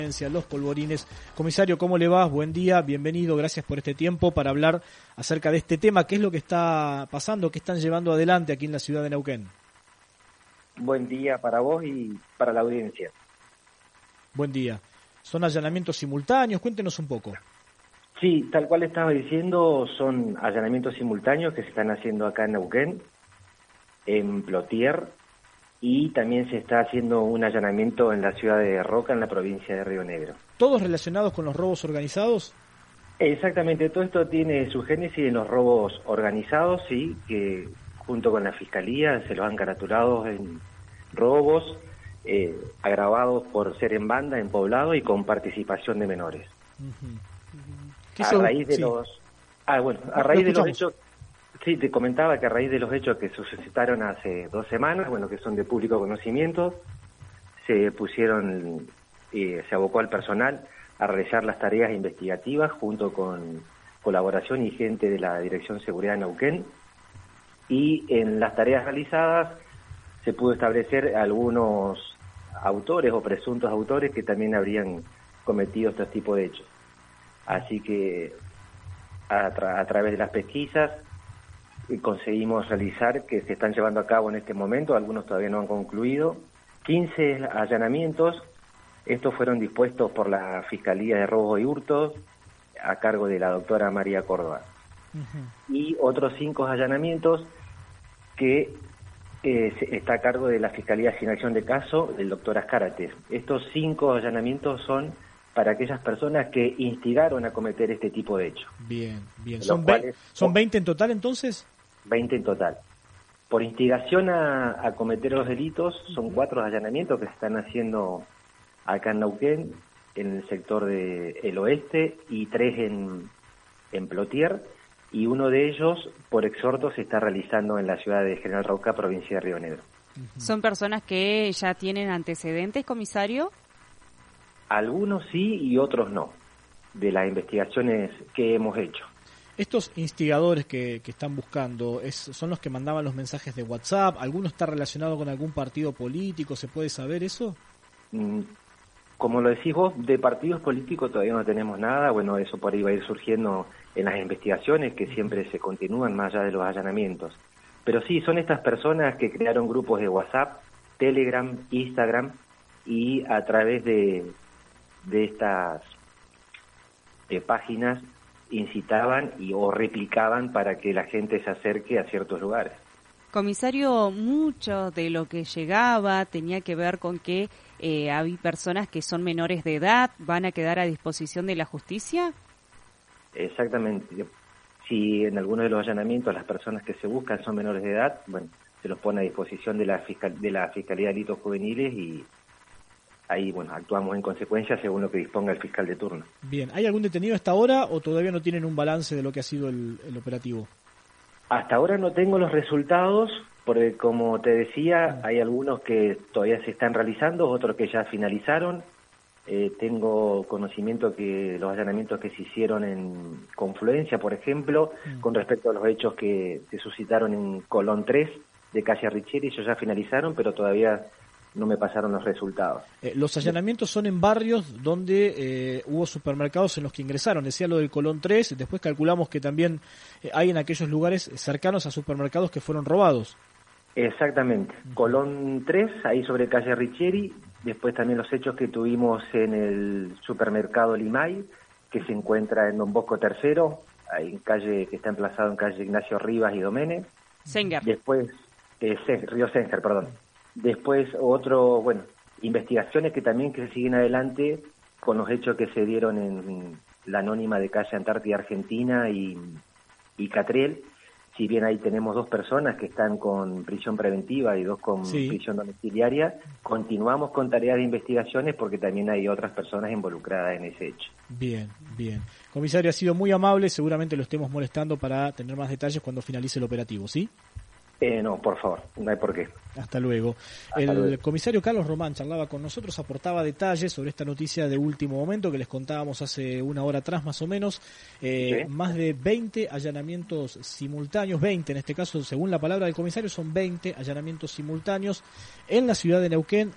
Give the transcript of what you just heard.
Los Polvorines. Comisario, ¿cómo le va? Buen día, bienvenido, gracias por este tiempo para hablar acerca de este tema. ¿Qué es lo que está pasando? ¿Qué están llevando adelante aquí en la ciudad de Neuquén? Buen día para vos y para la audiencia. Buen día. ¿Son allanamientos simultáneos? Cuéntenos un poco. Sí, tal cual estaba diciendo, son allanamientos simultáneos que se están haciendo acá en Neuquén, en Plotier, y también se está haciendo un allanamiento en la ciudad de Roca, en la provincia de Río Negro. ¿Todos relacionados con los robos organizados? Exactamente, todo esto tiene su génesis en los robos organizados, sí, que junto con la Fiscalía se los han caratulado en robos agravados por ser en banda, en poblado y con participación de menores. A raíz de los hechos, sí, te comentaba que a raíz de los hechos que se suscitaron hace 2 semanas, que son de público conocimiento, se abocó al personal a realizar las tareas investigativas junto con colaboración y gente de la Dirección de Seguridad de Neuquén, y en las tareas realizadas se pudo establecer algunos autores o presuntos autores que también habrían cometido este tipo de hechos. Así que a través de las pesquisas conseguimos realizar, que se están llevando a cabo en este momento, algunos todavía no han concluido, 15 allanamientos. Estos fueron dispuestos por la Fiscalía de Robos y Hurtos a cargo de la doctora María Córdoba. Y otros 5 allanamientos que está a cargo de la Fiscalía Sin Acción de Caso del doctor Azcárate. Estos 5 allanamientos son para aquellas personas que instigaron a cometer este tipo de hechos. Bien. ¿Son 20 en total entonces? 20 en total. Por instigación a cometer los delitos son 4 allanamientos que se están haciendo acá en Neuquén, en el sector del oeste, y 3 en Plotier, y uno de ellos por exhorto se está realizando en la ciudad de General Roca, provincia de Río Negro. ¿Son personas que ya tienen antecedentes, comisario? Algunos sí y otros no, de las investigaciones que hemos hecho. Estos instigadores que están buscando, ¿son los que mandaban los mensajes de WhatsApp? ¿Alguno está relacionado con algún partido político? ¿Se puede saber eso? Como lo decís vos, de partidos políticos todavía no tenemos nada. Eso por ahí va a ir surgiendo en las investigaciones que siempre se continúan más allá de los allanamientos. Pero sí, son estas personas que crearon grupos de WhatsApp, Telegram, Instagram, y a través de estas páginas incitaban o replicaban para que la gente se acerque a ciertos lugares. Comisario, mucho de lo que llegaba tenía que ver con que hay personas que son menores de edad, ¿van a quedar a disposición de la justicia? Exactamente. Si en alguno de los allanamientos las personas que se buscan son menores de edad, se los pone a disposición de la Fiscalía de Delitos Juveniles y ahí, actuamos en consecuencia según lo que disponga el fiscal de turno. Bien, ¿hay algún detenido hasta ahora o todavía no tienen un balance de lo que ha sido el operativo? Hasta ahora no tengo los resultados, porque como te decía, hay algunos que todavía se están realizando, otros que ya finalizaron. Tengo conocimiento que los allanamientos que se hicieron en Confluencia, por ejemplo, con respecto a los hechos que se suscitaron en Colón 3 de calle Richieri, ellos ya finalizaron, pero todavía no me pasaron los resultados. Los allanamientos son en barrios donde hubo supermercados en los que ingresaron. Decía lo del Colón 3, después calculamos que también hay en aquellos lugares cercanos a supermercados que fueron robados. Exactamente. Colón 3, ahí sobre calle Richieri, después también los hechos que tuvimos en el supermercado Limay, que se encuentra en Don Bosco III, ahí en calle, que está emplazado en calle Ignacio Rivas y Domenech. Senger. Después, Río Senger, perdón. Después investigaciones que se siguen adelante con los hechos que se dieron en la anónima de calle Antártida Argentina y Catriel. Si bien ahí tenemos 2 personas que están con prisión preventiva y 2 con prisión domiciliaria, continuamos con tareas de investigaciones porque también hay otras personas involucradas en ese hecho. Bien. Comisario, ha sido muy amable, seguramente lo estemos molestando para tener más detalles cuando finalice el operativo, ¿sí? No, por favor, no hay por qué. Hasta luego. El comisario Carlos Román charlaba con nosotros, aportaba detalles sobre esta noticia de último momento que les contábamos hace una hora atrás más o menos. Más de 20 allanamientos simultáneos, 20 en este caso, según la palabra del comisario, son 20 allanamientos simultáneos en la ciudad de Neuquén,